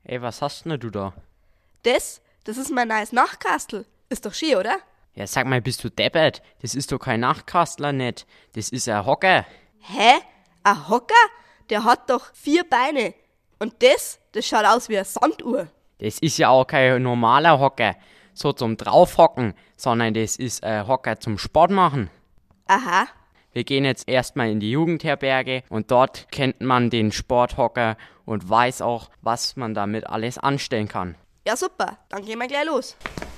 Ey, was hast denn du da? Das ist mein neues Nachtkastel. Ist doch schön, oder? Ja, sag mal, bist du deppert? Das ist doch kein Nachtkastler nicht. Das ist ein Hocker. Hä? Ein Hocker? Der hat doch 4 Beine. Und das schaut aus wie eine Sanduhr. Das ist ja auch kein normaler Hocker, so zum Draufhocken, sondern das ist ein Hocker zum Sport machen. Aha. Wir gehen jetzt erstmal in die Jugendherberge und dort kennt man den Sporthocker und weiß auch, was man damit alles anstellen kann. Ja, super. Dann gehen wir gleich los.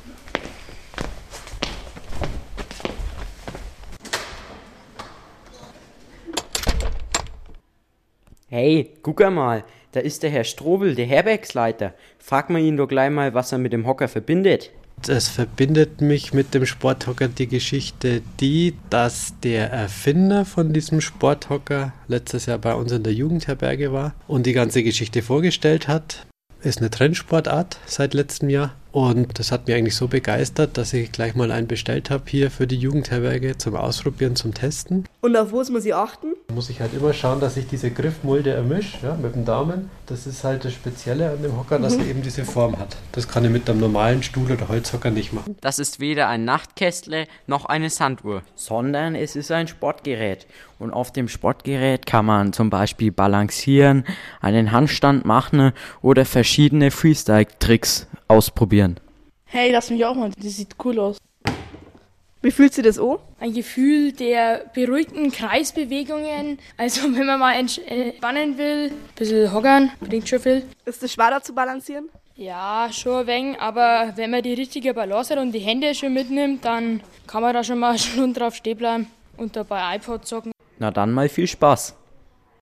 Hey, guck mal, da ist der Herr Strobel, der Herbergsleiter. Frag mal ihn doch gleich mal, was er mit dem Hocker verbindet. Es verbindet mich mit dem Sporthocker die Geschichte, dass der Erfinder von diesem Sporthocker letztes Jahr bei uns in der Jugendherberge war und die ganze Geschichte vorgestellt hat. Ist eine Trendsportart seit letztem Jahr und das hat mich eigentlich so begeistert, dass ich gleich mal einen bestellt habe hier für die Jugendherberge zum Ausprobieren, zum Testen. Und auf was muss ich achten? Da muss ich halt immer schauen, dass ich diese Griffmulde ermische, ja, mit dem Daumen. Das ist halt das Spezielle an dem Hocker, dass er eben diese Form hat. Das kann ich mit einem normalen Stuhl oder Holzhocker nicht machen. Das ist weder ein Nachtkästle noch eine Sanduhr, sondern es ist ein Sportgerät. Und auf dem Sportgerät kann man zum Beispiel balancieren, einen Handstand machen oder verschiedene Freestyle-Tricks ausprobieren. Hey, lass mich auch mal, das sieht cool aus. Wie fühlt sich das an? Ein Gefühl der beruhigten Kreisbewegungen. Also wenn man mal entspannen will, ein bisschen hockern, bringt schon viel. Ist das schwer da zu balancieren? Ja, schon ein wenig, aber wenn man die richtige Balance hat und die Hände schon mitnimmt, dann kann man da schon mal eine Stunde drauf stehen bleiben und dabei iPod zocken. Na dann mal viel Spaß.